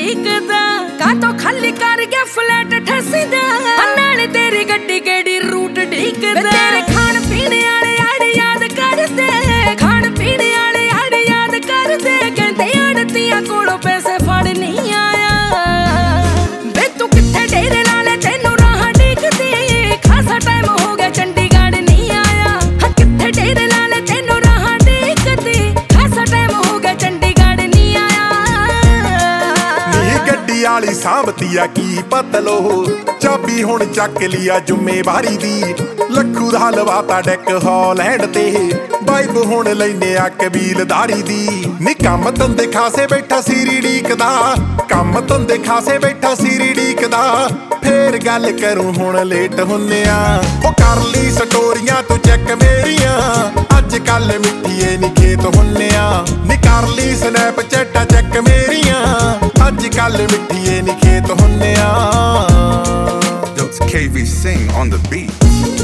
ਡੀਕਦਾ ਕਾਤੋਂ ਖਾਲੀ ਕਰ ਗਿਆ ਫਲੈਟ ਠਸੀਦਾ ਨਾਲੇ ਤੇਰੀ ਗੱਡੀ ਕਿਹੜੀ ਰੂਟ ਡੀਕਦਾ ਤੇਰੇ ਖਾਣ ਪੀਣ ਵਾਲੇ ਆੜ ਯਾਦ ਕਰਦੇ ਖਾਣ ਪੀਣ ਵਾਲੇ ਆੜ ਯਾਦ ਕਰਦੇ ਕਹਿੰਦੇ ਆੜਤੀਆਂ ਕੋਲੋਂ ਪੈਸੇ ਫੜ ਨਹੀਂ ਆਇਆ ਵੇ ਤੂੰ ਕਿੱਥੇ ਡੇਰੇ ਲਾ ਲੈ ਤੈਨੂੰ ਰਾਹ ਡੀਕਦੀ ਖਾਸਾ ਟਾਈਮ ਹੋ ਗਿਆ ਚੰਡੀਗੜ੍ਹ ਨਹੀਂ ਆਇਆ ਕਿੱਥੇ ਡੇਰੇ ਲਾ ਲੈ ਤੈਨੂੰ ਰਾਹ ਡੀਕਦੀ ਖਾਸਾ ਟਾਈਮ ਹੋ ਗਿਆ ਚੰਡੀਗੜ੍ਹ ਨਹੀਂ ਆਇਆ ਨੀ ਗੱਡੀ ਵਾਲੀ ਸਾਂਭਤੀ ਆ ਕੀ ਪਤਲੋ ਚਾਬੀ ਹੁਣ ਚੱਕ ਲਿਆ ਜ਼ਿੰਮੇਵਾਰੀ ਦੀ ਲੱਖੂ ਦਾ ਲਵਾਤਾ ਡੈਕ ਹਾਲੈਂਡ ਤੇ ਬਾਈਬ ਹੁਣ ਲੈਨੇ ਆ ਕਬੀਲਦਾਰੀ ਦੀ ਨੀ ਕੰਮ ਧੰਦੇ ਖਾਸੇ ਬੈਠਾ ਸੀਰੀ ਡੀਕਦਾ ਕੰਮ ਧੰਦੇ ਖਾਸੇ ਬੈਠਾ ਸੀਰੀ ਡੀਕਦਾ ਫੇਰ ਗੱਲ ਕਰੂੰ ਹੁਣ ਲੇਟ ਹੁੰਨੇ ਆ ਉਹ ਕਰ ਲਈ ਸਟੋਰੀਆਂ ਤੂੰ ਚੈੱਕ ਮੇਰੀਆਂ ਅੱਜ ਕੱਲ ਮਿੱਠੀਏ ਨੀ ਖੇਤ ਹੁੰਨੇ ਆ ਨੀ ਕਰ ਲਈ ਸਨੈਪਚੈਟਾਂ ਚੈੱਕ ਮੇਰੀਆਂ ਅੱਜ ਕੱਲ ਮਿੱਠੀਏ ਨੀ ਖੇਤ ਹੁੰਨੇ ਆ It's KV Sing on the beat.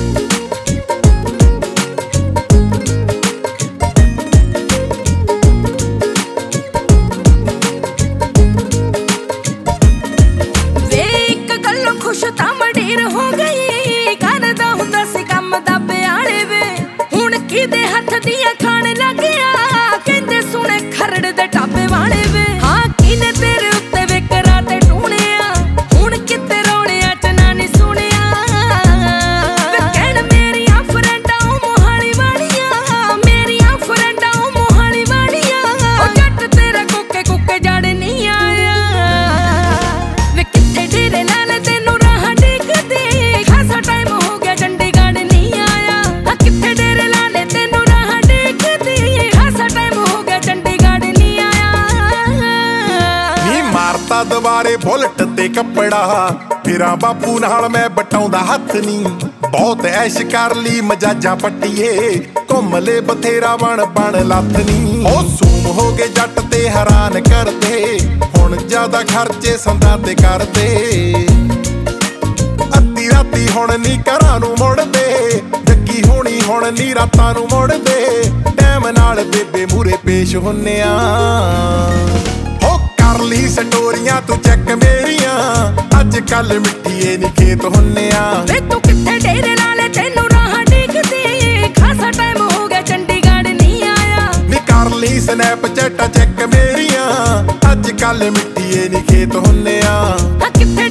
ਵੇ ਇੱਕ ਗੱਲੋਂ ਖੁਸ਼ ਤਾਂ ਮਡੀਰ ਹੋ ਗਈ ਕਰਦਾ ਹੁੰਦਾ ਸੀ ਕੰਮ ਦਾਬੇ ਵਾਲੇ ਵੇ ਹੁਣ ਕਿਹਦੇ ਹੱਥ ਦੀਆਂ ਖਾਣ ਲੱਗਿਆ ਕਹਿੰਦੇ ਸੁਣੇ ਖਰੜ ਦੇ ਢਾਬੇ ਵਾਲੇ ਵੇ ਹਾਂ ਕਿਨੇ ਤੇਰੇ ਉੱਤੇ ਵਿਕਰਾ ਤੇ ਟੂਣਿਆ ਹੁਣ ਕਿਤੇ ਰੌਲਿਆਂ ਚ ਨਾ ਨੀ ਸੁਣਿਆ ਵੇ ਕਹਿਣ ਮੇਰੀਆਂ ਫਰੈਂਡਾਂ ਮੋਹਾਲੀ ਵਾਲੀਆਂ ਮੇਰੀਆਂ ਫਰੈਂਡਾਂ ਮੋਹਾਲੀ ਵਾਲੀਆਂ ਉਹ ਜੱਟ ਤੇਰੇ ਕੁੱਕੇ ਕੁੱਕੇ ਜੜ ਨਹੀਂ ਆਇਆ ਵੇ ਕਿੱਥੇ ਡੇਰੇ ਲਾ ਲੈ ਤੈਨੂੰ ਰਾਹ ਡੀਕਦੀ ਖਾਸਾ ਟਾਈਮ ਹੋ ਗਿਆ ਚੰਡੀਗੜ੍ਹ ਨਹੀਂ ਆਇਆ ਕਿੱਥੇ ਡੇਰੇ ਲਾ ਲੈ ਤੈਨੂੰ ਰਾਹ ਡੀਕਦੀ ਖਾਸਾ ਟਾਈਮ ਹੋ ਗਿਆ ਚੰਡੀਗੜ੍ਹ ਨਹੀਂ ਆਇਆ ਨੀ ਮਾਰਤਾ ਦੁਬਾਰੇ ਬੁਲਟ ਤੇ ਕੱਪੜਾ ਫਿਰਾਂ ਬਾਪੂ ਨਾਲ ਮੈਂ ਬਟਾਉਂਦਾ ਹੱਥ ਨੀ ਬਹੁਤ ਐਸ਼ ਕਰ ਲਈ ਮਜਾਜਾਂ ਪੱਟੀਏ ਘੁੰਮ ਲੈ ਬਥੇਰਾ ਬਣ ਲੱਥ ਨੀ ਉਹ ਸੂਮ ਹੋ ਗਏ ਜੱਟ ਤੇ ਹੈਰਾਨ ਕਰਦੇ ਹੁਣ ਜ਼ਿਆਦਾ ਖਰਚੇ ਸੰਦਾਂ ਤੇ ਕਰਦੇ ਅੱਧੀ ਰਾਤੀ ਹੁਣ ਨੀ ਘਰਾਂ ਨੂੰ ਮੁੜਦੇ ਜੱਗੀ ਹੋਣੀ ਹੁਣ ਨੀ ਰਾਤਾਂ ਨੂੰ ਮੁੜਦੇ ਟਾਈਮ ਨਾਲ ਬੇਬੇ ਮੂਰੇ ਪੇਸ਼ ਹੁੰਨੇ ਆ ਹੋ ਕਰ ਲਈ ਸਟੋਰੀਆਂ ਤੂੰ ਚੈੱਕ ਮੇਰੀਆਂ ਅੱਜ ਕੱਲ ਮਿੱਠੀਏ ਨੀ ਖੇਤ ਹੁੰਨੇ ਆ ਵੇ ਤੂੰ ਕਿੱਥੇ ਡੇਰੇ ਲਾ ਲੈ ਤੈਨੂੰ ਰਾਹ ਡੀਕਦੀ ਖਾਸਾ ਟਾਈਮ ਹੋ ਗਿਆ ਚੰਡੀਗੜ੍ਹ ਨਹੀਂ ਆਇਆ ਨੀ ਕਰ ਲਈ ਸਨੈਪਚੈਟਾਂ ਚੈੱਕ ਮੇਰੀਆਂ ਅੱਜ ਕੱਲ ਮਿੱਠੀਏ ਨੀ ਖੇਤ ਹੁੰਨੇ ਆ ਕਿੱਥੇ